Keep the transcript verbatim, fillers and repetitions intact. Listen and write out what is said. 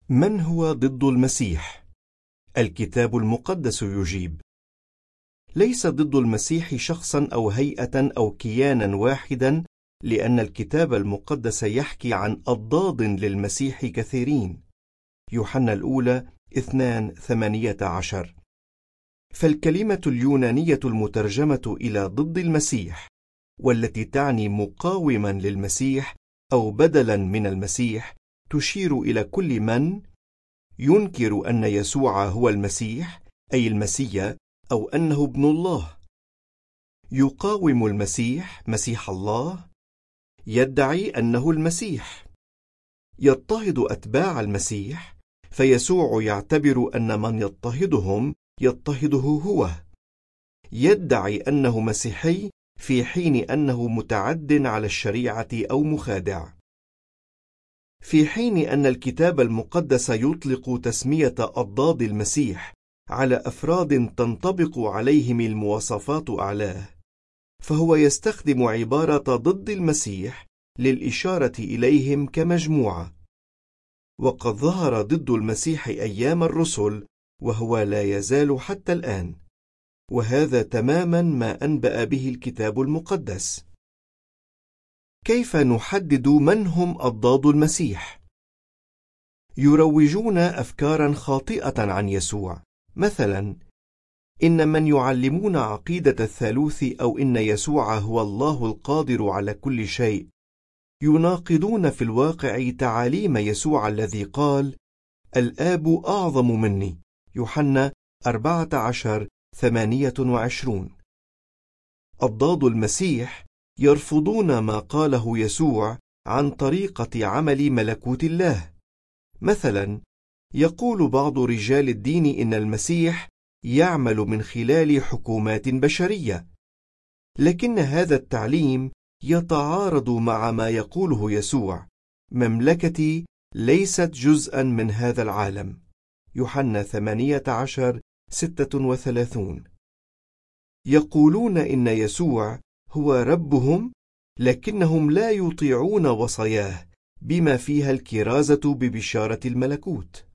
من هو ضد المسيح؟ الكتاب المقدس يجيب: ليس ضد المسيح شخصا أو هيئة أو كيانا واحدا، لأن الكتاب المقدس يحكي عن أضداد للمسيح كثيرين. يوحنا الأولى اثنان ثمانية عشر. فالكلمة اليونانية المترجمة إلى ضد المسيح، والتي تعني مقاوما للمسيح أو بدلا من المسيح، تشير إلى كل من ينكر أن يسوع هو المسيح، أي المسيا، أو أنه ابن الله، يقاوم المسيح، مسيح الله، يدعي أنه المسيح، يضطهد أتباع المسيح، فيسوع يعتبر أن من يضطهدهم يضطهده هو، يدعي أنه مسيحي في حين أنه متعد على الشريعة أو مخادع. في حين أن الكتاب المقدس يطلق تسمية أضداد المسيح على أفراد تنطبق عليهم المواصفات أعلاه، فهو يستخدم عبارة ضد المسيح للإشارة إليهم كمجموعة. وقد ظهر ضد المسيح أيام الرسل، وهو لا يزال حتى الآن، وهذا تماما ما أنبأ به الكتاب المقدس. كيف نحدد من هم أضداد المسيح؟ يروجون أفكارا خاطئة عن يسوع، مثلا إن من يعلمون عقيدة الثالوث أو إن يسوع هو الله القادر على كل شيء يناقضون في الواقع تعاليم يسوع الذي قال: الآب أعظم مني، يوحنا أربعة عشر ثمانية وعشرون. أضداد المسيح يرفضون ما قاله يسوع عن طريقة عمل ملكوت الله. مثلا يقول بعض رجال الدين إن المسيح يعمل من خلال حكومات بشرية، لكن هذا التعليم يتعارض مع ما يقوله يسوع: مملكتي ليست جزءا من هذا العالم، يوحنا ثمانية عشر ستة وثلاثون. يقولون إن يسوع هو ربهم، لكنهم لا يطيعون وصاياه بما فيها الكرازة ببشارة الملكوت.